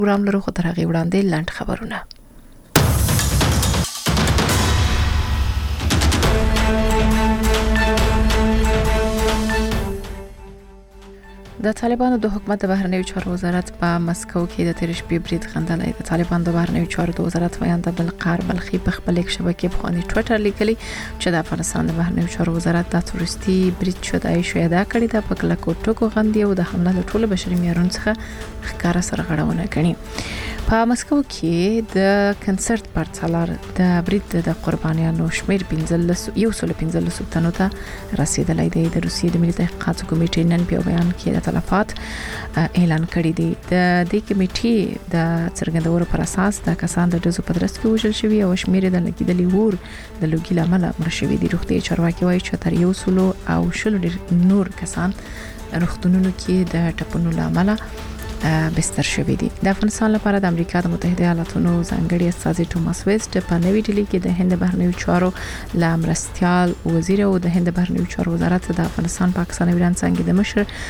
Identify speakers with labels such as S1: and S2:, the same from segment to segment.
S1: پروګرام لرو خو تر هغه وړاندې لاند خبرونه. د طالبانو د حکومت د بهرنیو چارو وزارت په مسکو کې د تیر شپې برید غندلې. د طالبانو د بهرنیو چارو د وزارت ویاند عبدالقار بلخي په خپل شبکې په خاني ټوئیټر لیکلي چې د افغانستان د بهرنیو چارو وزارت د تروریستي برید شوی شویدا کړی د پکلکو ټکو غندي او د حمله د ټولو بشري معیارونو څخه ښکارا سرغړونه کړي. په مسکو کې د کنسرت پر څلار د برید د قربانیانو شمیر 115 تنو ته رسیدلې دی. د روسیې د ملي تحقیقاتو کمیټې نن په بیان کې تلفات اعلان کړی دی. د دې کمیټې د څرګندورو پر اساس د کسان د دزو په درس کې وژل شوی او شمیر د لګیدلې ور د لوګي لامل مړ شوی دی. روغتي چارواکي وایي چې تر یو سلو او شل نور کسان روغتونونو کې د ټپونو لامل بستر شوی دي. د افغانستان لپاره د امریکا د متحده ایالاتونو ځانګړي استازي ټوماس ویسټ په نوې ډیلي کې د هند بهرنیو چارو لامرستيال وزیر او د هند بهرنیو چارو وزارت د افغانستان پاکستان ایران څنګه د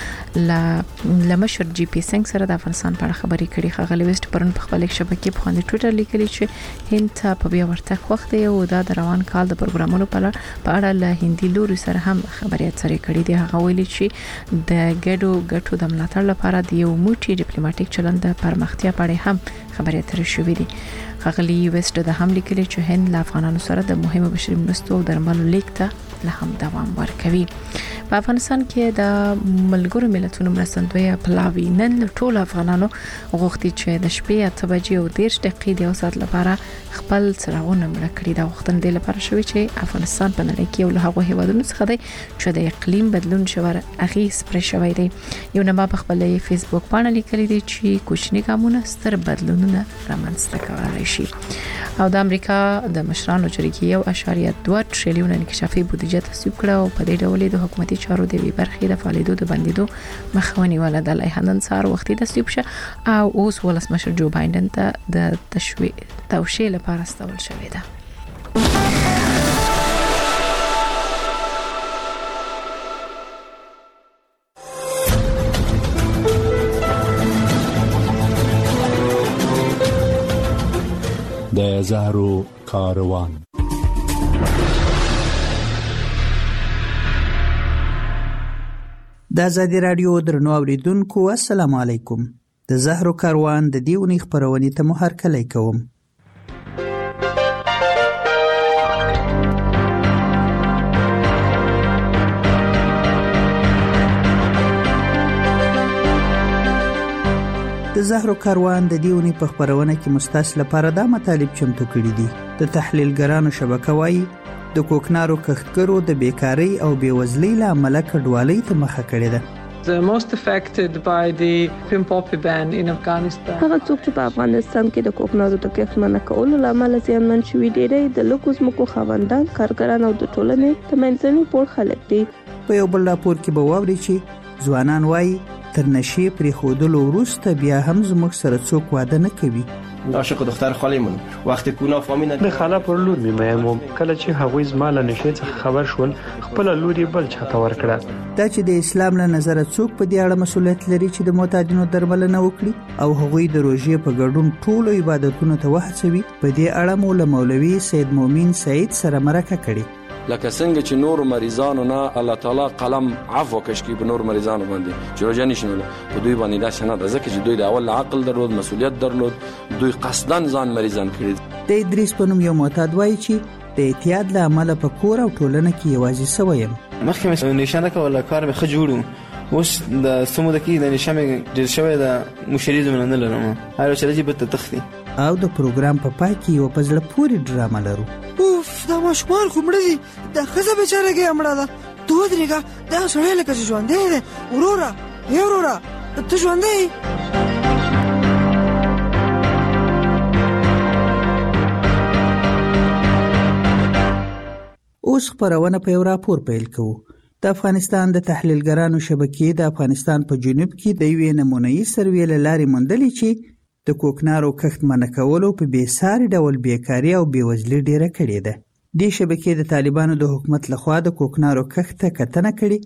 S1: مشر جی پی سنگ سره د افغانستان په اړه خبرې کړي. خغلی ویسټ پرون په خپل شبکې په باندې ټوئیټر لیکلي چې هند ته په بیا ورتګ وخت دی او د روان کال د پروګرامونو په اړه له هندي لوري سره هم خبرې اترې کړې دي. هغه ویلي چې د ګډو د ملاتړ لپاره د یو موټی ډیپلوماټیک چلند د پرمختیا په اړه هم خبرې اترې شوې دي. خغلی ویسټ د هم لیکلي چې هند له افغانانو سره د مهمو بشري مرستو او درملو لیک ته له هم دوام ورکوي. په افغانستان کې د ملګرو ملتونو مرستندوی پلاوی نن له ټول افغانانو غوښتي چې د شپې 8 بجې او 10 دقیقې د اوسات لپاره خپل څراغونه مړ کړي. دا وختن د لپاره شوی چې افغانستان په نړۍ کې یو له هغو هیوادونو څخه دی چې د اقلیم بدلون شوی اغیز پرې شوی دی. یو نه په خپل فیسبوک باندې لیکلي دي چې کوچني ګامونه ستر بدلونونه رامنځته کولای شي. او د امریکا د مشرانو جرګې 1.2 ټریلیون انکشافي بودیجه تصویب کړه او په دې ډول د حکومتي چارو د وی برخې د فعالیتونو د بندیدو مخاوني ولا د لایحه سار وختي تصویب شه او اوس ولسمشر جو بایدن ته د توشیح لپاره استول شوې ده.
S2: د زهرو کاروان.
S3: د آزادی رادیو درنو اوریدونکو السلام علیکم. د زهرو کاروان د دیونی خبرونې ته مو هرکلی کوم. د زهرو کاروان د دیونی په خبرونه کې مستاس لپاره دا مطالب چمتو کړي دي. د تحلیلګرانو شبکه وایي د کوکنارو کښتګرو د بیکاری او بیوزلۍ له امله کډوالۍ ته مخه کړې ده.
S4: The most affected by the pin poppy ban in Afghanistan.
S5: هغه څوک چې په افغانستان کې د کوکنارو د کښت منع کولو لامل زیانمن شوي دي د لوکو ځمکو خاوندان، کارګران او د ټولنې د منځني پوړ خلک دي.
S3: په یو بل راپور کې به واوري چې ځوانان وایي تر نشي پرې خودلو وروسته بیا هم زموږ سره څوک واده نه کوي.
S6: عاشق دختر خالیمون وقتی کونا فامیل
S7: د خاله پر لور میمم کله چې هغوی زماله نشي څخه خبر شول خپل لوري بل چاته ورکړه.
S3: دا چې د اسلام له نظر څوک په دې اړه مسؤلیت لري چې د معتادینو درملنه وکړي او هغوی د روژې په ګډون ټولو عبادتونو ته وهڅوي. په دې اړه مو له مولوي سید مومن سعید سره مرکه کړې.
S8: لکه څنګه چې نور مریضانو نه الله تعالی قلم عفو کشکی په نور مریضانو باندې چې روزه نشنول په دوی باندې دا شنه ده ځکه چې دوی د اول عقل درلود، مسؤلیت درلود، دوی قصدن ځان مریضان کړي.
S3: د ادریس په نوم یو معتاد وایي چې د اعتیاد له امله په کور او ټولنه کې یوازې سوی یم.
S9: مخکې نشانه کوله کار مې ښه جوړو، اوس د سمو د کې د نشانه ډیر شوی د مشري زمونه نه لرم. هر څه چې به تختی
S3: او د پروګرام په پای کې یو پزله پوری ډرامه لرو.
S10: اوف دا ماشومان کومړه دي، دا خزه بیچاره کې امړه ده. دوه درېګه دا سړی لکه چې ژوندی دی. ورورا ته ژوندی؟
S3: اوس خبرونه په یو راپور پیل کوو. د افغانستان د تحلیلګرانو شبکې د افغانستان په جنوب کې د یوې نمونه‌یي سروې له لارې موندلې چې د کوکنارو کښت منع کولو په بېساري ډول بیکاري او بېوزلي ډیره کړې ده. دې شبکې د طالبانو د حکومت لخوا د کوکنارو کښت ته کتنه کړې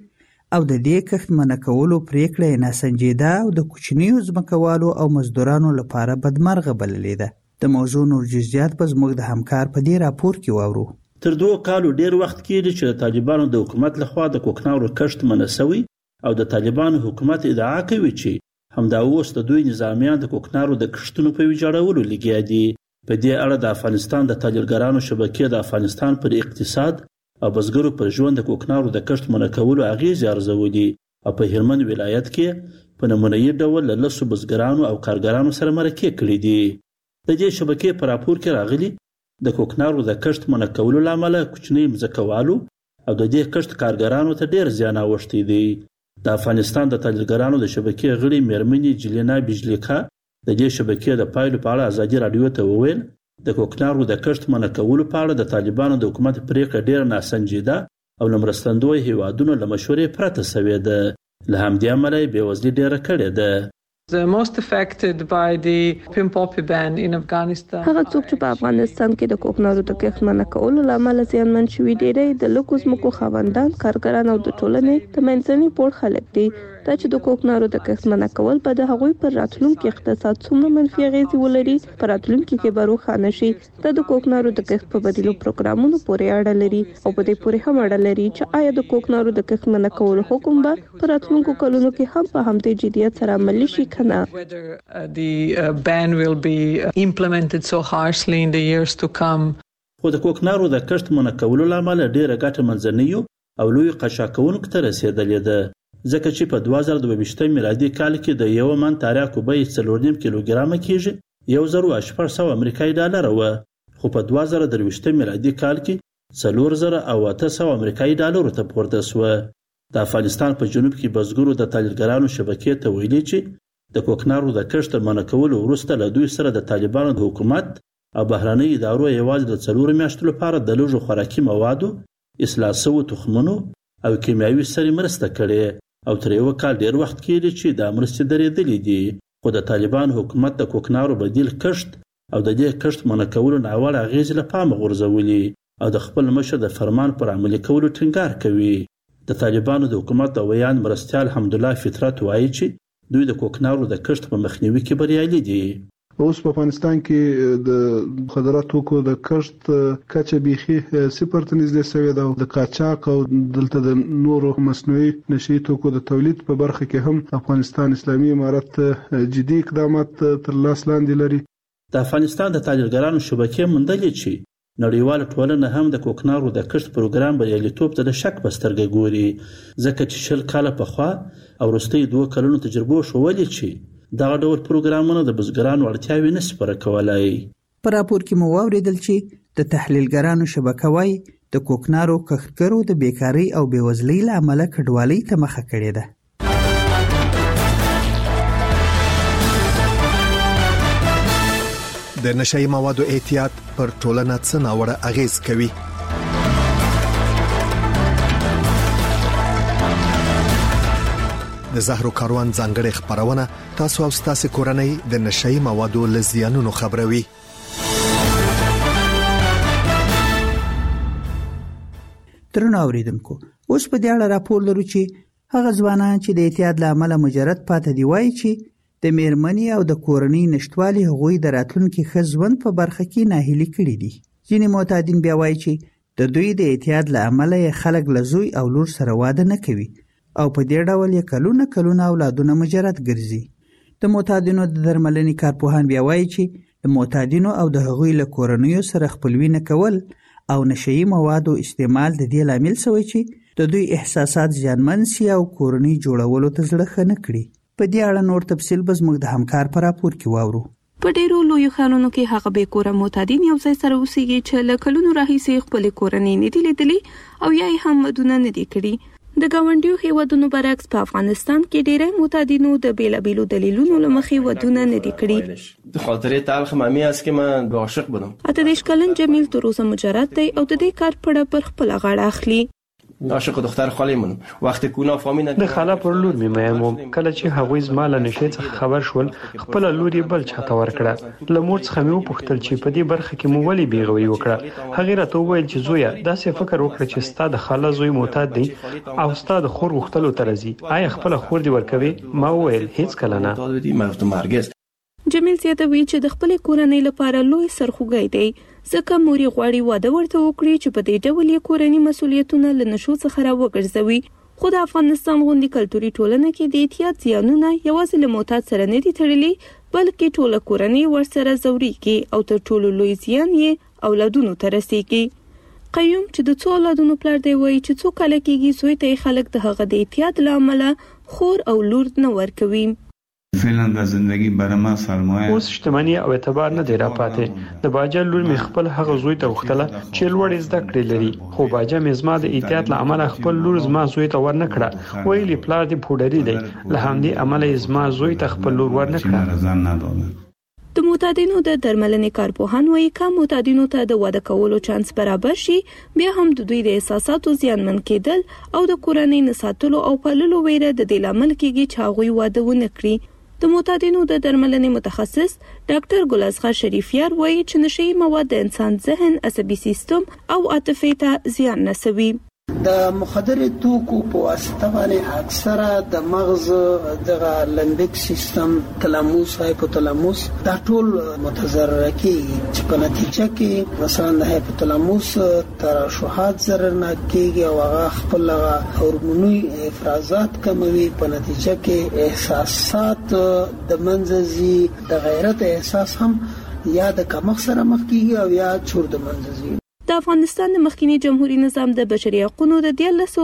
S3: او د دې کښت منع کولو پریکړه ناسنجیده او د کوچنیو ځمکوالو او مزدورانو لپاره بدمرغه بللې ده. د موضوع نور جزئیات به زموږ د همکار په دې راپور کې واورو.
S11: تر 2 کالو ډیر وخت کېږي چې د طالبانو د حکومت لخوا د کوکنارو کښت منع شوی او د طالبانو حکومت ادعا کوي چې همدا اوس د دوی نظامیان د کوکنارو د کښتونو په ویجاړولو لګیا دي. په دې اړه د افغانستان د تاجرګرانو شبکې د افغانستان پر اقتصاد او بزګرو پر ژوند د کوکنارو د کښت منع کولو اغیزې ارزولي او په هلمند ولایت کې په نمونهیي ډول له 10 بزګرانو او کارګرانو سره مرکې کړې دي. د دې شبکې په راپور کې راغلي د کوکنارو د کښت منع کولو لامل کوچني مځکوالو او د دې کښت کارګرانو ته ډیر زیان اوښتی دی. د افغانستان د تاجرګرانو د شبکې غړي میرمنې جلینا بجلیکا د دې شبکې د پایلو په اړه ازادي رادیو ته وویل د کوکنارو د کښت منع کولو په اړه د طالبانو د حکومت پریکړه ډیر ناسنجیده او لمرستندوی هیوادونو له مشورې پرته شوې ده. له همدې امله بېوزلي ډیره کړې ده.
S4: The most affected by the pin poppy ban in Afghanistan.
S5: هغه څوک چې په افغانستان کې د کوکنارو د کښت منع کولو لامل زیانمن شوي ډیری د لږو ځمکو خاوندان، کارګران او د ټولنې د منځني پوړ خلک دي. دا چې د کوکنارو د کښت منع کول به د هغوی پر راتلونکي اقتصاد څومره منفي اغیزې ولري په راتلونکي کې به روښانه شي. دا د کوکنارو د کښت په بدیلو پروګرامونو پورې اړه لري او په دې پورې هم اړه لري چې آیا د کوکنارو د کښت منع کولو حکم به په راتلونکو کلونو کې هم په همدې جدیت سره عملي شي کنه.
S4: Whether the ban will be implemented so harshly in the years to come.
S11: خو د کوکنارو د کښت منع کولو لامل ډیره ګټه منځنیو او لوی قشاکونکو ته رسیدلې ده. ځکه چې په 2022 میلادي کال کې د یو من تاریخ بیه 4.5 کیلوګرام کېږي 1,800 امریکایي ډالر و، خو په 2023 میلادي کال کې 4,800 امریکایي ډالر ته پورته شو. د افغانستان په جنوب کې بزګرو د تاجرګرانو شبکې ته ویلي چې د کوکنارو د کښت منع کولو وروسته له دوی سره د طالبانو د حکومت او بهرنۍ ادارو یوازې د 4 میاشتو لپاره د لږو خوراکي موادو، اصلاح شویو تخمونو او کیمیاوي سرې مرسته کړې او تر یو کال ډیر وخت کېږي چې د مرستې درېدلې دي. خو د طالبانو حکومت د کوکنارو بدیل کښت او د دې کښت منع کولو ناوړه اغیزې له پامه غورځولي او د خپل مشر د فرمان پر عملي کولو ټینګار کوي. د طالبانو د حکومت د ویان مرستیال حمدالله فطرت وایي چې دوی د کوکنارو د کښت په مخنیوي کې بریالي دي.
S12: اوس په افغانستان کې د خضرات توکو د کښت کچه بیخي 0 ته نږدې شوې ده. د قاچاق او دلته د نورو مصنوعي نشي توکو د تولید په برخه کې هم افغانستان اسلامي امارت جدي اقدامات تر لاس لاندې لري.
S11: د افغانستان د تاجرګرانو شبکې موندلې چې نړیواله ټولنه هم د کوکنارو د کښت پروګرام بریالیتوب ته د شک په سترګه ګوري، ځکه چې 20 کاله پخوا او وروستیو 2 کلونو تجربو ښودلې چې دغه ډول پروګرامونه د بزګرانو اړتیاوې نشي پوره کولای.
S3: په راپور کې مو واوریدل چې د تحلیلګرانو شبکه وايي د کوکنارو کښتګرو د بیکاری او بېوزلۍ له امله کډوالۍ ته مخه کړې ده.
S13: د نشئی موادو احتیاط پر ټولنه څه ناوړه اغیز کوي؟ د زهرو کاروان ځانګړې خبرونه تاسو او تاسو کورنۍ د نشئی موادو لزیانونو خبروي.
S3: ترنو اوریدونکو، اوس په دې اړه راپور لرو چې هغه ځوانان چې د اعتیاد لامل مجرد پاتې دی وایي چې د میرمنې او د کورنۍ نشټوالي هغوی د راتلونکي ښه ژوند په برخه کې ناهیلي کړي دي. ځینې معتادین بیا وایي چې د دوی د اعتیاد له امله خلک له زوی او لور سره واده نه کوي او په دې ډول یې کلونه اولادونه مجرد ګرځي. د معتادینو د درملنې کارپوهان بیا وایي چې د معتادینو او د هغوی له کورنیو سره خپلوي نه کول او نشئی موادو استعمال د دې لامل شوی چې د دوی احساسات زیانمن شي او کورنۍ جوړولو ته زړه ښه نه کړي. په دې اړه نور تفصیل به زموږ د همکار په راپور کې واورو.
S5: په ډیرو لویو ښارونو کې هغه بې کوره معتادین یو ځای سره اوسېږي چې له کلونو راهیسې خپلې کورنۍ نه دي لیدلې او یا یې هم ودونه نه دي کړي. د ګاونډیو هیوادونو برعکس په افغانستان کې ډیری معتادینو د بیلابیلو دلیلونو له مخې ودونه نه دي کړي.
S6: به خاطر تلخ مامی است که من عاشق بودم.
S5: 18 کلن جمیل تر اوسه مجرد دی او د دې کار پړه پر خپل غاړه اخلي.
S6: عاشق دختر خالمون وقتی کونا فامیل
S7: د خاله پر لور می مېم کله چې هغوی زما له نشې څخه خبر شول خپل لور بل چاته ورکړه لمور څخه مې وپوښتل چې په دې برخه کې مو ولې بیغوي وکړه هغه راته وویل چې زویا داسې فکر وکړه چې ستا د خاله زوی معتاد دی او ستا د خور غوښتلو ترځي آیا خپل خور دی ورکوي ما وویل هیڅ کله نه
S5: جمیل زیاتوي چې د خپل کورنۍ لپاره لوی سرخوږی دی ځکه موري غواړي واده ورته وکړي چې په دې ډول یې کورنۍ مسولیتونه له نشو څخه راوګرځوي خو د افغانستان غونډې کلتوري ټولنه کې د احتیاط زیانونه یوازې له معتاد سره نه دي تړلي بلکې ټوله کورنۍ ورسره ځوريږي او تر ټولو لوی زیان یې اولادونو ته رسیږي قیوم چې د څو اولادونو پلار دی وایي چې څو کال کېږي زوی ته خلک د هغه د احتیاط لامل خور او لور نه ورکوي
S14: فعلا د زندگی برما سرمایه
S7: اوس شتمنۍ او اعتبار نه دی را پاتې د باجا لور می خپل هغه زوی ته وختله چې لوړ زده کړې لري خو باجا می زما د احتیاط لامل خپل لور زما زوی ته ورنکړه ویلي پلار دی پوډری دی له همدې عمل زما زوی ته خپل لور ورنکړه
S5: د معتادینو د درملنې کارپوهان وایي که معتادینو ته د واده کولو چانس برابر شي بیا هم د دوی د احساساتو زیانمن کېدل او د کورنۍ نه ساتلو او پاللو ویره د دې لامل کېږي چې هغوی واده ونه کړي د معتادینو د درملنې متخصص ډاکټر ګلازغه شریفیار وایي چې نشئی مواد د انسان ذهن عصبي سیستم او عاطفې ته زیان رسوي
S15: د مخدر توکو په واسطه باندې اکثره د مغز دغه لمبیک سیستم تلاموس هایپوتلاموس دا ټول متضرر کیږي چې په نتیجه کې مثلا د هایپوتلاموس ترشحات ضررناک کیږي او هغه خپل هورموني افرازات کموي په نتیجه کې احساسات د منځزي د غیرت احساس هم یا د کمښت سره مخ کیږي او یا چور د منځزي
S5: د افغانستان د مخکینی جمهوریت نظام د بشري حقوقو د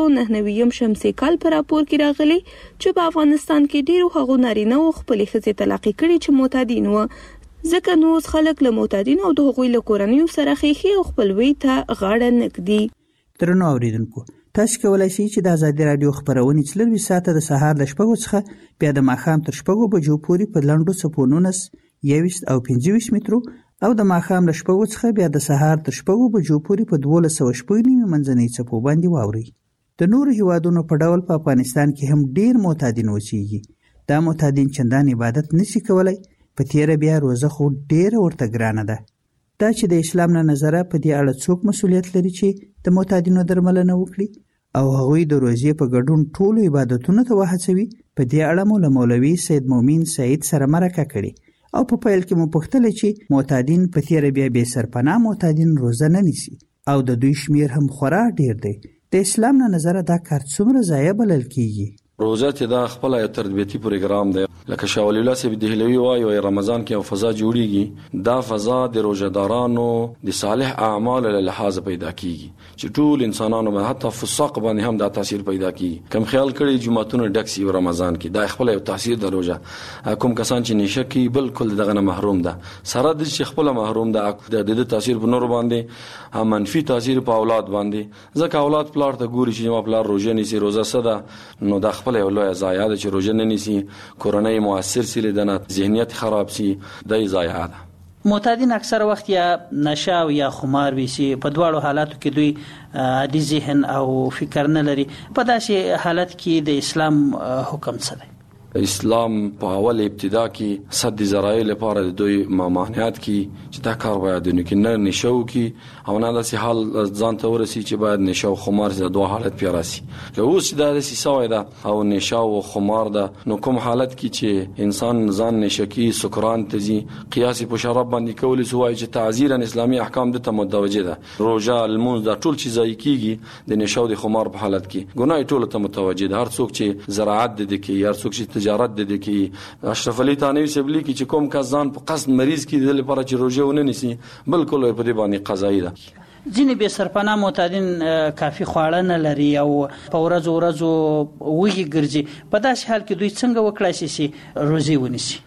S5: 1999 شمسي کال پر راپور کې راغلي چې په افغانستان کې ډیرو هغو نارینه او خپل ښځې طلاق کړي چې معتادین و ځکه نو خلک له معتادین او د هغوی له کورنیو سره خېخي او خپلوي ته غاړه نږدي
S3: ترنو اوریدونکو تاسو کولای شئ چې د آزادي رادیو خبرونه چلوي ساعته د سهار د شپږو څخه بیا د ماښام تر شپږو بجو پورې په لنډو سپونونس 21 او 25 مترو او د ماښام له شپږو څخه بیا د سهار تر شپږو بجو پورې په 1290 منځنۍ څپو باندې واوري د نورو هیوادونو په ډول په افغانستان کې هم ډیر معتادین اوسېږي دا معتادین چندان عبادت نشي کولای په تیره بیا روزه خو ډیر ورته ګرانه ده دا چې د اسلام نه نظره په دې اړه څوک مسولیت لري چې د معتادینو درملنه وکړي او هغوی د روزې په ګډون ټولو عبادتونو ته وهڅوي په دې اړه مو له مولوي سید مومن سعید سره مرکه کړې او په پیل کې مو پوښتل چې معتادین په تیره بیا به سرپناه معتادین روزه نه نیسي او د دوی شمیر هم خورا ډیر دی د اسلام نه نظره دا کار څومره ضایع بلل کیږي
S8: روزه چې دا خپل یو تربیتی پروګرام دی لکه شاه ولی الله صاحب دهلوی وایي رمضان کې یو فضا جوړیږي دا فضا د روزدارانو د صالح اعمال له لحاظ پیدا کیږي چې ټول انسانانو باندې حتی فساق باندې هم دا تاثیر پیدا کیږي کم خیال کړي جمعتون ډکسي رمضان کې دا خپل یو تاثیر د روزه کوم کسان چې نشه کوي بالکل دغه نه محروم ده سره د خپل محروم ده د تاثیر په نور باندې منفي تاثیر په اولاد باندې ځکه اولاد پلار ته ګوري چې ما پلار روزه نیسي روزه صدا نو دا خپل یو لوی ضایع ده چې روزه نه نیسي کورنۍ مؤثر سي لیدنه ذهنیت خراب سي د ضایع ده
S16: معتادین اکثر وخت یا نشه او یا خمار ویسي په دواړو حالاتو کې دوی عادي ذهن او فکر نه لري په داسې حالت کې د اسلام حکم څه دی
S8: اسلام په اول ابتدا کې صد ذرایع لپاره د دوی ممانعات کې چې دا کار باید نه کې نه نشو کې او نه داسې حال ځان ته ورسي چې باید نشه او خمار د دوه حالت پیراسي که اوس دا داسې سوی ده او نشه او خمار ده نو کوم حالت کې چې انسان ځان نشکی سکران تزي قیاس په شراب باندې کول سوای چې تعزیرا اسلامي احکام د ته متوجه ده روزه المونز دا ټول چې ځای کیږي د نشه او د خمار په حالت کې ګناه ټول ته متوجه ده هر څوک چې زراعت د کې هر څوک چې تجارت د کې اشرف علي تانوي سبلی کې چې کوم کسان په قصد مریض کې د لپاره چې روزه ونه نيسي بالکل په دې باندې قضایي ده
S16: ځینې به سرپناه معتادین کافي خواړه نه لري او په ورځو وږي ګرځي په داسې حال کې دوی څنګه وکړای شي روزي ونیسي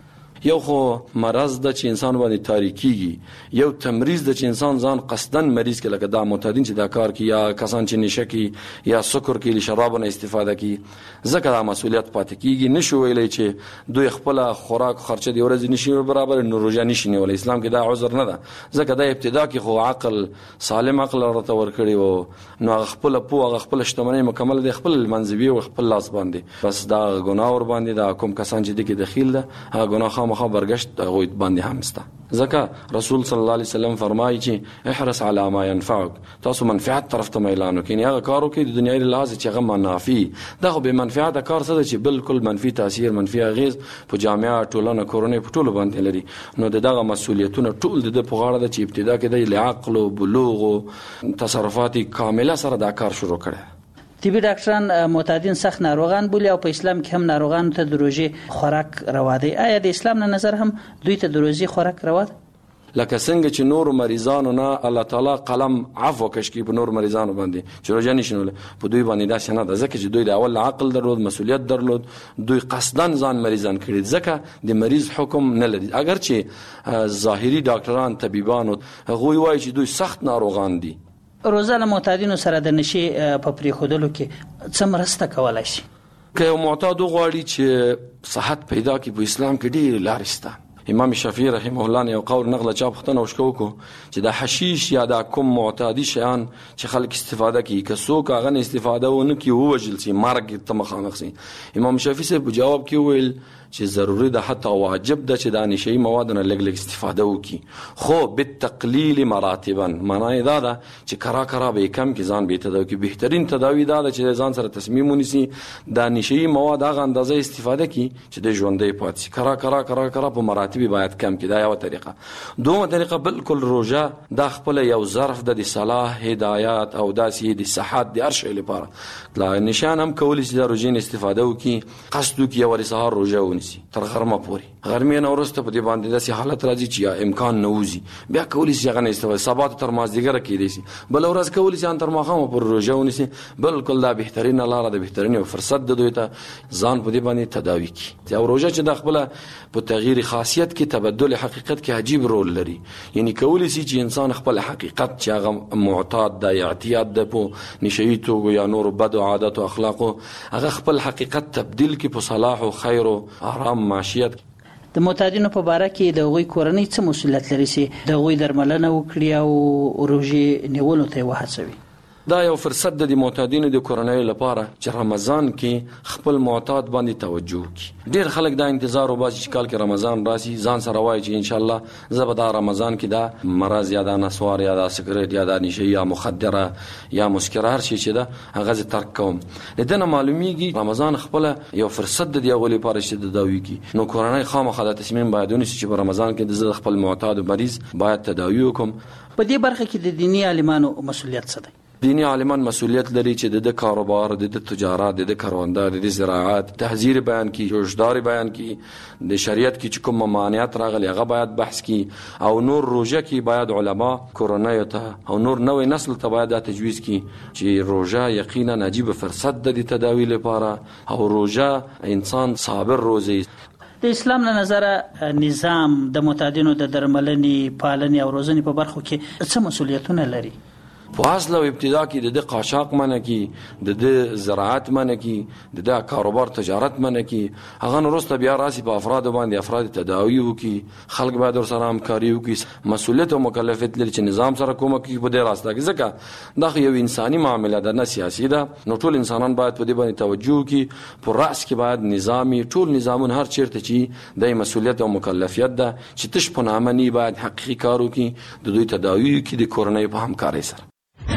S8: یو خو مرض د چې انسان باندې تاریکيږي، یو تمریض د چې انسان ځان قصدن مریض کې لکه دا معتادین چې دا کار کوي، یا کسان چې نشه کوي یا سکر کوي، شرابونه استفاده کوي، ځکه دا مسؤلیت پاتې کیږي. نشو ویلای چې دوی خپل خوراک خرچه دی ورځ نشي برابر نو روزه نشي نیولای. اسلام کې دا عذر نه ده، ځکه دا ابتدا کې خو عقل سالم عقل راته ورکړي وو، نو خپل په خپل شتمنۍ مکمل دی خپل منځوي او خپل لاس باندې، بس دا ګناه ور باندې دا کوم کسان چې دغه دخیل ده هغه ګناه خامخا برګشت هغه باندې هم ستا. ځکه رسول صلی الله علیه وسلم فرمایي چې احرص علی ما ينفعك، تاسو منفعت طرف ته اعلان وکړئ، هغه کارو کې د دنیاي لحاظ چې هغه منافي دا خو به منفعت کار څه ده چې بالکل منفي تاثیر منفي اغیز په جامعه ټولنه کورونه په ټولو باندې لري. نو دغه مسؤلیتونه ټول د په غاړه ده چې ابتدا کې د عقل او بلوغ او تصرفات کامله سره دا کار شروع کړي.
S16: طبي ډاکټران معتادین سخت ناروغان بولي او په اسلام کې هم ناروغان ته د روزي خوراک روا دی. آیا د اسلام نه نظر هم دوی ته د روزي خوراک روا ده؟
S8: لکه څنګه چې نور مریضانو نه الله تعالی قلم عفو کشکی په نور مریضانو باندې چې روزه نشنول په دوی باندې دا شنه ده، ځکه چې دوی د اول عقل درلود، مسؤلیت درلود، دوی قصدن ځان مریضان کړي، ځکه د مریض حکم نه لري. اگر چې ظاهري ډاکټران طبيبانو هغه وایي چې دوی سخت ناروغان دي.
S16: روزه له معتادینو سره د نشي په پریخودلو کې څه مرسته کولای شي؟
S8: که یو معتاد غواړي چې صحت پیدا کړي په اسلام کې ډېر لارې شته. امام شافعي رحمه الله یو قول نقل چا پختنه وشکو کو چې د حشیش یا د کوم معتادی شیان چې خلک استفاده کوي که څوک هغه استفاده ونه کوي ووجل سي مرګ ته مخامخ سي. امام شافعي صاحب جواب کې ویل چې ضروري ده حتی واجب ده چې د نشئی مواد نه لګ لګ استفاده وکي، خو بالتقلیل مراتبا، معنی دا ده چې کرا کرا به کم کې ځان به تداوی کی. بهترین تداوی دا ده چې ځان سره تصمیم ونیسي د نشئی مواد هغه اندازه استفاده کی چې د ژوندې پاتې. کرا کرا کرا کرا په مراتب باید کم کی. دا یو طریقه. دومره طریقه بالکل روزه دا خپل یو ظرف د صلاح هدایت او داسې د صحت د هر شی لپاره لا نشان هم کولی چې د روزې استفاده وکي، قصد وکي او سهار روزه ونیسي تر غرمه پوري. غرمه نه ورسته په دې باندې داسې حالت راځي چې امکان نه وزي بیا کولی شي هغه نه استفاده سبا تر مازدیګر کېدی شي، بل ورځ کولی شي تر ماښام پر روزه ونیسي. بالکل دا بهترین لاره ده، بهترین فرصت ده دوی ته ځان په دې باندې تداوی کی. او روزه چې د خپل په تغییر خاصیت کې تبدل حقیقت کې عجیب رول لري، یعنی کولی شي چې انسان خپل حقیقت چې هغه معتاد د اعتیاد د په نشئی توګه یا نور بد عادت او اخلاق هغه خپل حقیقت تبدیل کې په صلاح او خیر او آرام معیشت.
S16: د معتادینو په باره کې د غوي کورنۍ څه مسؤلیت لري چې د غوي درملنه وکړي او روزي نیولو ته وهڅوي؟
S8: دا یو فرصت د معتادینو د کورنۍ لپاره چې رمضان کې خپل معتاد باندې توجه وکړي. ډېر خلک دا انتظار وباسي چې کال کې رمضان راشي، ځان سره وایي چې ان شاء الله زه به دا رمضان کې دا مرض یا دا نسوار یا دا سګریټ یا دا نشه یا مخدره یا مسکر هر شي چې دا هغه زه ترک کوم. دنه معلومیږي رمضان خپل یو فرصت د دی غولې لپاره چې د داوی کی. نو کورنۍ خامخا د تصمیم باید ونیسي چې په رمضان کې د خپل معتاد مریض باید تداوی وکم.
S16: په دې برخه کې د دینی عالمانو مسؤلیت څه دی؟
S8: دینی عالمان مسؤلیت لري چې د کاروبار، د تجارت، د کاروندار، د زراعت تحذير بیان کی، هوشدار بیان کی، د شریعت کې چې کوم ممانعت راغلي هغه باید بحث کی، او نور روزه کې باید علما کورنۍ ته او نور نوې نسل ته باید تجویز کی چې روزه یقینا عجیب فرصت د تداوی لپاره او روزه انسان صابر روزي.
S16: د اسلام له نظره نظام د معتادینو د درملنې، پالنې او روزنې په برخو کې څه مسؤلیتونه لري؟
S8: په اصل او ابتدا کې د قاچاق منع کی، د زراعت منع کی، د کاروبار تجارت منع کی، هغه وروسته بیا راسي په افراد باندې افراد تداوی وکي، خلک باید ور سره همکاري وکي، مسؤلیت او مکلفیت لري چې نظام سره کومک کوي په دې راسته کې، ځکه دا یو انساني معامله ده نه سیاسي ده. نو ټول انسانان باید په دې باندې توجه وکي، په راس کې باید نظامی ټول نظامون هر چیرته چې د مسؤلیت او مکلفیت ده چې تش په نامني باید حقيقي کار وکي، د دوی تداوی کې د کورنۍ په همکارۍ سره.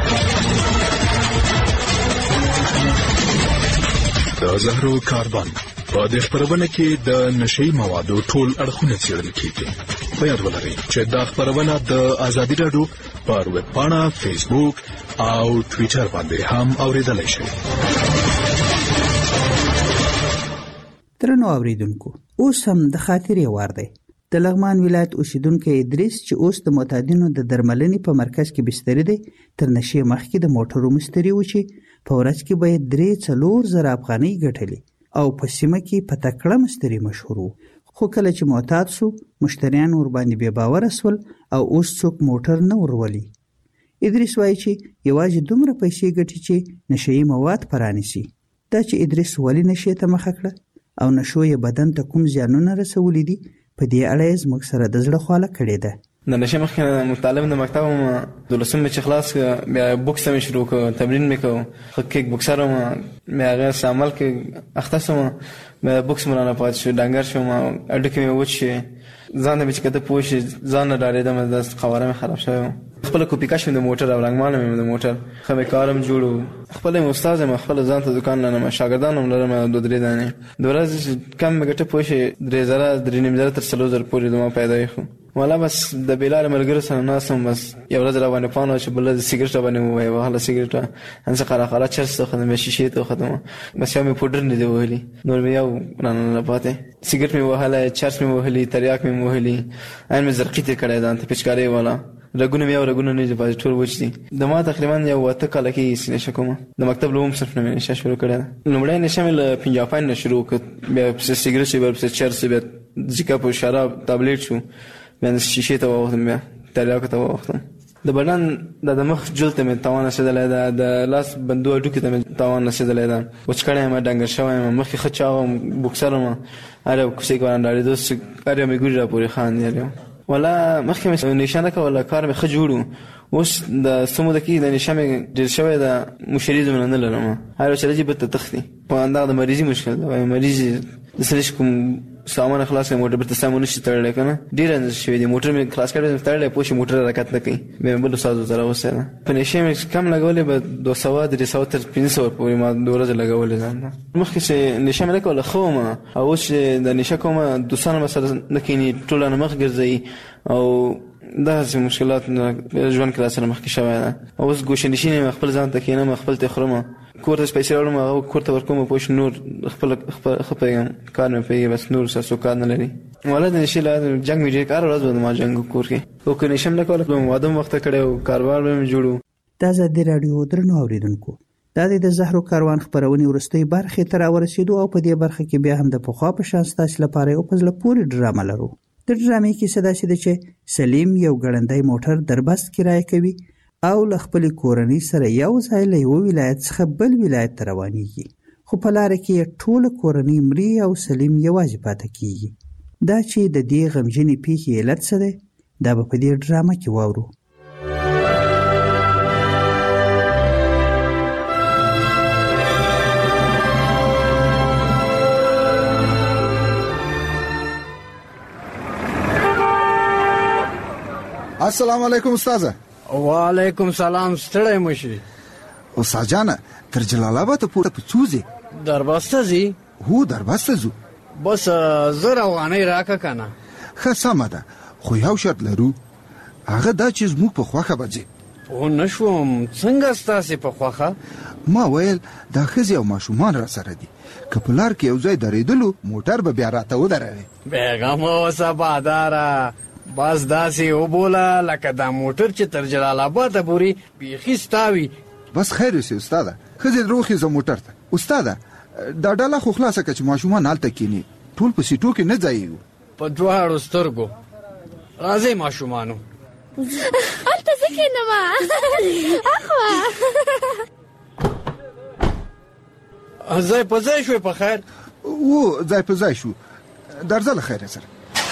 S17: د زهرو کاربن په دې خبرونه کې د نشئی موادو ټول اړخونه څېړل کیږي. په یاد ولرئ چې دا خبرونه د ازادي راډیو پر ویب پاڼه، فیسبوک او ټوئیټر باندې هم اوریدلای شئ.
S3: درنو اوریدونکو، اوس هم د خاطرې وار دی. د لغمان ولایت اوسیدونکو ادریس چې اوس د معتادینو د درملنې په مرکز کې بستر دی، تر نشي مخکې د موټرو مستری و چې په ورځ کې باید 3-4 زره افغانۍ ګټلې او په سیمه کې په تکړه مستری مشهور و. خو کله چې معتاد شو مشتریان ور باندې بې باوره شول او اوس څوک موټر نه ورولي. ادریس وایي چې یوازې دومره پیسې ګټي چې نشهیي مواد پرانیسي. دا چې ادریس ولې نشې ته مخه کړه او نشو یې بدن ته کوم زیانونه رسولي دي په دې اړه یې زموږ سره د زړه خواله کړې ده.
S9: د نشې مخکې مطالب د مکتب دولسم مې چې خلاص بیا بوکس مې شروع کړ، تمرین مې کوم، کیک بوکسر وم، بیا هغه استعمال کې اخته شوم، بیا بوکس مې رانه پاتې شو، ډنګر شوم، اډوکې مې وچ شوې، ځان مې چې کته پوه شي ځان نه ډارېدم، د قواره مې خراب شوی وم. خپله کوپي کش مې د موټر او رنګماله مې د موټر ښه مې کارم جوړ و. خپله مې استاد یم، خپله ځان ته دوکان لرم، شاګردان هم لرم 2-3 دانې. د ورځې چې کم مې ګټه پوه شي 3,000 3,500 تر 4,000 پورې زما پیدا یې خو والا بس د بلال ملګرو سره ناسم. بس یو ورځ را باندې پانو چې بل د سیګریټ باندې وای وهله سیګریټ انڅ قره چرس ته خدمه شیشه ته ختمه بس یو مې پودر نه دی وهلی، نور مې یو نه پاتې سیګریټ مې وهله، چرس مې وهلی، تریاک مې وهلی، ان مې زرقیته کړه ځان ته پچکاري والا رګونه مې رګونه نه دی پاتې ټول وچ دي. د ما تقریبا یو 8 کال کې سینې شکوم د مکتب لوم صرف نه نشه شروع کړه. لومړی نشه مې له پنجابان نه شروع کړ، بیا سیګریټ بیا چرس بیا ځکه په شراب ټابلیټ شو، بیا شیشه ته وختم، بیا تریاک ته وختم. د بدن د مخ جلته مې توان رسیدلې ده، د لاس بندو اډوکې ته مې توان رسیدلې ده، وچکړې مې ډنګر شوی مې مخې خچاوم بوکسرم اره کوسې ګوان ډارې دوس کار مې ګوري را پورې خان دی ولا مخکې مې نشانه کوله کار مې ښه جوړو. اوس د سمو د کې د نشه مې ډېر شوی د مشري زمونه نه لرم، هر چا چې به تختی په اندازه د مریضي مشکل ده، مریضي د سړي کوم سامان خلاص موټر به سامان نشي تړل کنه ډیر نه شوی دی، موټر مې خلاص کړل تړل پوښ موټر حرکت نه کوي، مې بل سازو زرا وسه په نشه مې کم لګولې به 200 300 تر 500 پورې ما دورځ لګولې ځان مخکې چې نشه مې کوله خو ما او چې د نشه کومه دوسانه مثلا نکینی ټول نه مخ ګرځي او دا سه مشکلات ژوند کې سره مخ کې شوی ده. اوس ګوښنشینې خپل ځان ته کینم، خپل ته خرم کور ته پیسې راوړم او کور ته ورکوم پوښ نور خپل خپل کار نه پیږي، بس نور څه کار نه لري. ولادت نشي لا جنگ می کار ورځ ما جنگ کور کې او کني شم نه کول کوم وادم وخت کړو کاروبار مې جوړو.
S3: دا زه د رادیو درنو اوریدونکو دا د زهرو کاروان خبرونې ورستۍ برخه تر ورسېدو او په دې برخه کې بیا هم د پخوا په شان ستاسو لپاره یو پزله پوری ډرامه لرو. د ډرامې کې څه داسې ده چې سلیم یو ګړندی موټر دربست کرایه کوي او له خپل کورنۍ سره یو ځای له یو ولایت څخه بل ولایت ته روانېږي، خو په لاره کې ټوله کورنۍ مري او سلیم یوازې پاتې کیږي. دا چې د دې غمجنې پیښې علت څه دی دا به په دې ډرامه کې واورو.
S18: السلام علیکم استاد.
S19: وعلیکم سلام. ستړی مشي
S18: استاد جان تر جلال آباد پورته پڅوزي
S19: دربسته زی
S18: هو دربسته زو
S19: بس زره وانه راکا کنه
S18: خصمه ده خو یو شرط لرو هغه دا چې موږ په خوخه بځي
S19: او نشوم څنګه ستاسو په خوخه
S18: ما ویل دا خزي او ماشومان را سره دي کپلار کې یو ځای درېدلو موټر به بیا راته ودروي
S19: بیغم او سبادارا بس داسې وبوله لکه دا موټر چې تر جلال آباد پورې بیخي ستاوي.
S18: بس خیر سي استاده خزي دروخي ز موټر ته استاده دا ډاله خو خلاصه کچ ماشومان حالت کینی ټول په سیټو کې نه ځایو
S19: په دوه سترګو راځي ماشومانو
S20: انت ځکه ما اخوا
S19: ځای په ځای شو په خیر
S18: و ځای په ځای شو درځل خیر سره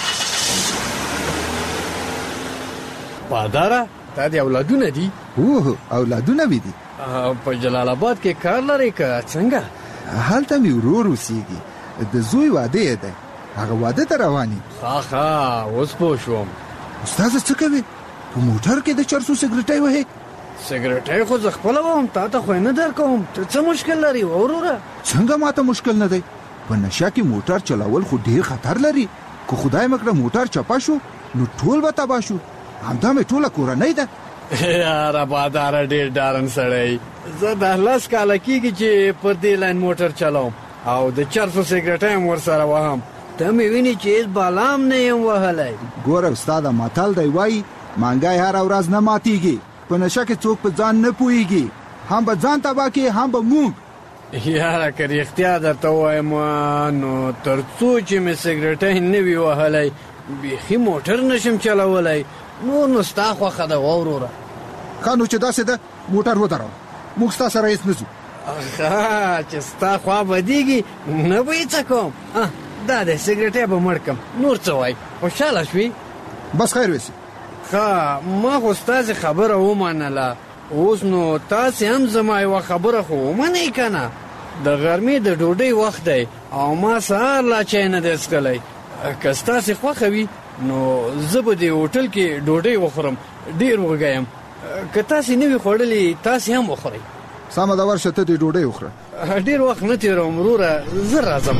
S19: پاداره تا دی اولادونه دي
S18: اوه اولادونه وی دي
S19: په جلال آباد کې کار لري که څنګه
S18: حالته می ورور وسیږي د زوی واده ده هغه واده ته رواني
S19: ها اوس پوه شوم.
S18: استاد څه کوي په موټر کې د چرسو سیګریټي وهي
S19: سیګریټي خو ځ خپل ووم تا ته خو نه در کوم ته څه مشکل لري وروره
S18: څنګه ماته مشکل نه دی په نشه کې موټر چلاول خو ډیر خطر لري که خدای مکړه موټر چپا شو نو ټول به تبا شو همدا مې ټوله کورنۍ ده
S19: یاره باداره ډېر ډارن سړی زه د 10 کاله کېږي چې پر دې لاین موټر چلوم او د چرسو سیګریټ هم ورسره وهم ته مې ویني چې هېڅ بالام نه یم وهلی
S18: ګوره استاده متل دی وایي مانګی هره ورځ نه ماتیږي په نشه کې څوک په ځان نه پوهیږي هم به ځان تباه کړي هم به موږ
S19: یاره که رښتیا درته ووایم نو تر څو چې مې سګرټۍ نه وي وهلی بیخي موټر نشم چلولی. نو ستا خوښه ده وروره.
S18: ښه نو چې داسې ده موټر ودروه، موږ ستا سره هېڅ نه ځو.
S19: ښه چې ستا خوا بدېږي نه به یې څه کوم. دا دی سګرټۍ به مړ کړم، نور څه وایي؟ خوشحاله شوې؟
S18: بس خیر وسي.
S19: ښه ما خو ستاسې خبره ومنله، اوس نو تاسې هم زما یوه خبره خو ومنئ که نه. د غرمې د ډوډۍ وخت دی او ما سهار لا چای نه دی څښلی. که ستاسې خوښه وي نو زه به دې هوټل کې ډوډۍ وخورم، ډېر وږی یم. که تاسې نه وي خوړلې تاسې هم وخورئ.
S18: سمه ده ورشه ته دې ډوډۍ وخوره.
S19: ډېر وخت نه تېروم وروره، زه راځم.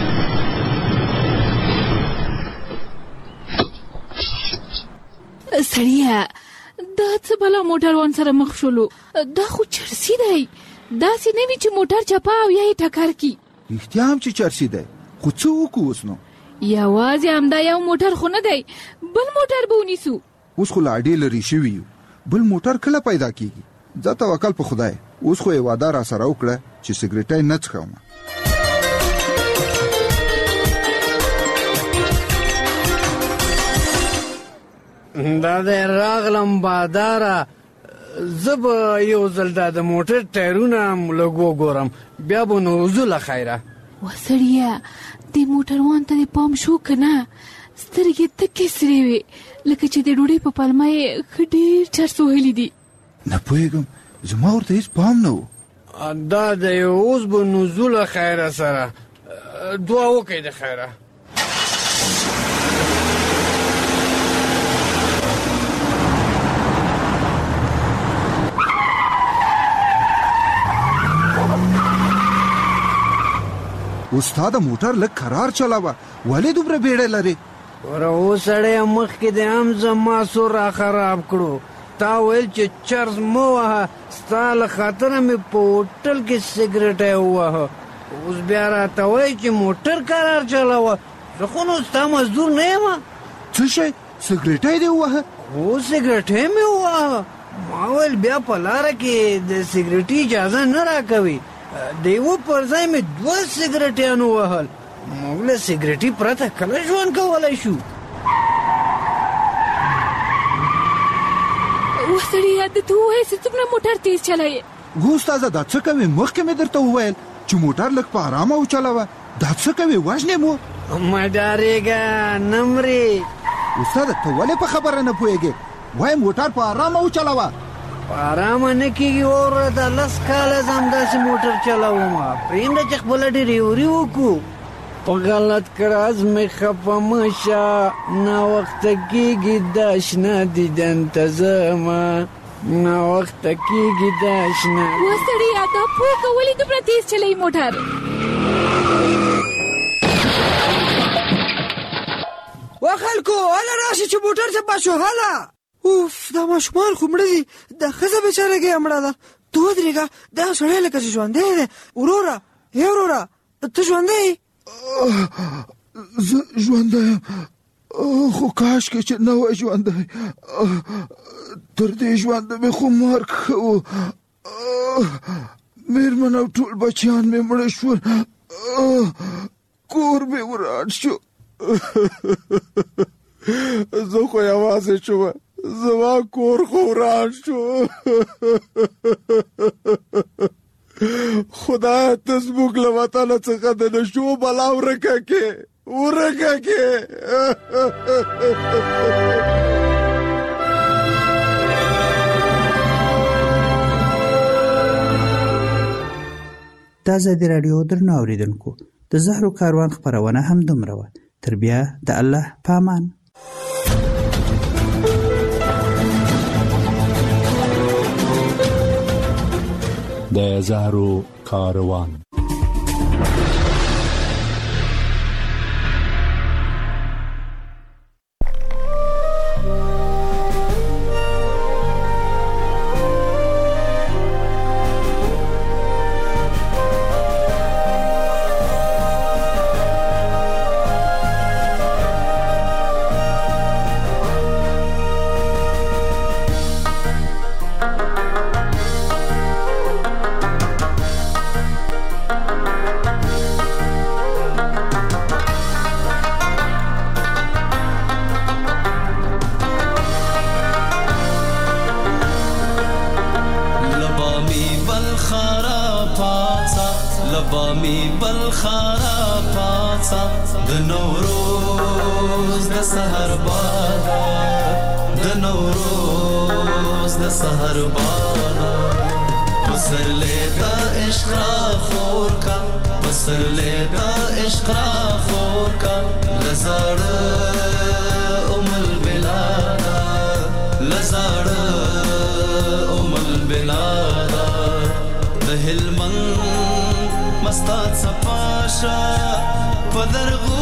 S20: سړیه دا څه بلا موټروان سره مخ شولو؟ دا خو چرسي دی، داسې نه وي چې موټر چپه او یا یې ټکر کی.
S18: رښتیا هم چې چرسي دی، خو څه وکړو اوس نو؟
S20: یوازې همدا یو موټر خو نه دی، بل موټر به ونیسو.
S18: اوس خو لا ډېر لرې شوي یو، بل موټر کله پیدا کېږي؟ ځه توکل په خدای. اوس خو یې واده را سره وکړه چې سګرټۍ نه څښم.
S19: دا دی راغلم باداره، زه به یو ځل دا د موټر ټایرونه هم لږ وګورم، بیا به نو ځو له خیره.
S20: وسړیه دې موټروان ته دې پام شو که نه؟ سترګې تکې سرې وې لکه چې د ډوډۍ په پلمه یې ښه ډېر چرس وهلي دي.
S18: نه پوهېږم، زما ورته هېڅ پام نه و.
S19: دا دی اوس به نو ځو له خیره سره. دعا وکړئ د خیره.
S18: استاد موټر لږ کرار چلاوه، ولې دومره بیړه لرې؟
S19: وره اوس سړی مخکې د هم زما سور را خراب کړو. تا ویل چې چرس مه وهه، ستا له خاطره مې په هوټل کې سګرټۍ ووهه، اوس بیا راته وایي چې موټر کرار چلاوه. زه خو نو ستا مزدور نه یم.
S18: څه شی سګرټۍ دې ووهه؟
S19: هو سګرټۍ مې ووهه. ما ویل بیا په لاره کې د سګرټۍ اجازه نه راکوي. د یوه پر ځای مې 2 سګرټیان ووهل. موږ له سګرټۍ پرته کله ژوند کولی شو؟
S20: وسړیه ته ووایه چې څومره موټر تیز چلایې.
S18: ګو استاده دا څه کوې؟ مخکې مې درته وویل چې موټر لږ په ارامه وچلوه. دا څه کوې؟ وژنې مو؟
S19: مه ډارېږه نه مرې.
S18: استاده ته ولې په خبره نه پوهېږې؟ وایم موټر په ارامه وچلوه.
S19: په ارامه نه کېږي وروره، دا 10 کاله زه همداسې موټر چلوم. پرېږده چې خپله ډریوري وکړو. په غلط کړاز مې خفه مه شه، ناوخته کېږي دا شنه دیدن ته ځمه، ناوخته کېږي دا شنه.
S20: وسړیه دا پوکه ولې دومره تیز چلوي موټر؟
S10: خلکو هله راشي چې موټر چپه شو. هله اوف دا ماشومان خو مړه دي، دا ښځه بېچارهګۍ مړه ده. ته ودرېږه، دا سړی لکه چې ژوندی دی. وروره ای وروره ته ژوندی یې؟
S18: زه ژوندی یم، خو کاشکې چې نه وای ژوندی. تر دې ژونده مې خو مرګ ښه و. مېرمن او ټول بچیان مې مړه شول، کور مې وران شو. زه خو یوازې شوم، زما کور خو وران شو. خدای ته زموږ له وطنه څخه د نشو بلا ورکه کې.
S3: د ازادي راډیو درنو اوریدونکو، د زهرو کاروان خپرونه هم دومره وه. تر بیا د الله په امان.
S2: د زهرو کاروان.
S21: زبامي بالخارا پاڅا د نوروز د سحر بادا د نوروز د سحر بادا پسرلی د عشق خور کا پسرلی د عشق خور کا لزړ ام البلادا لزړ ام البلادا د هلمند مستات صفاشا پدرغو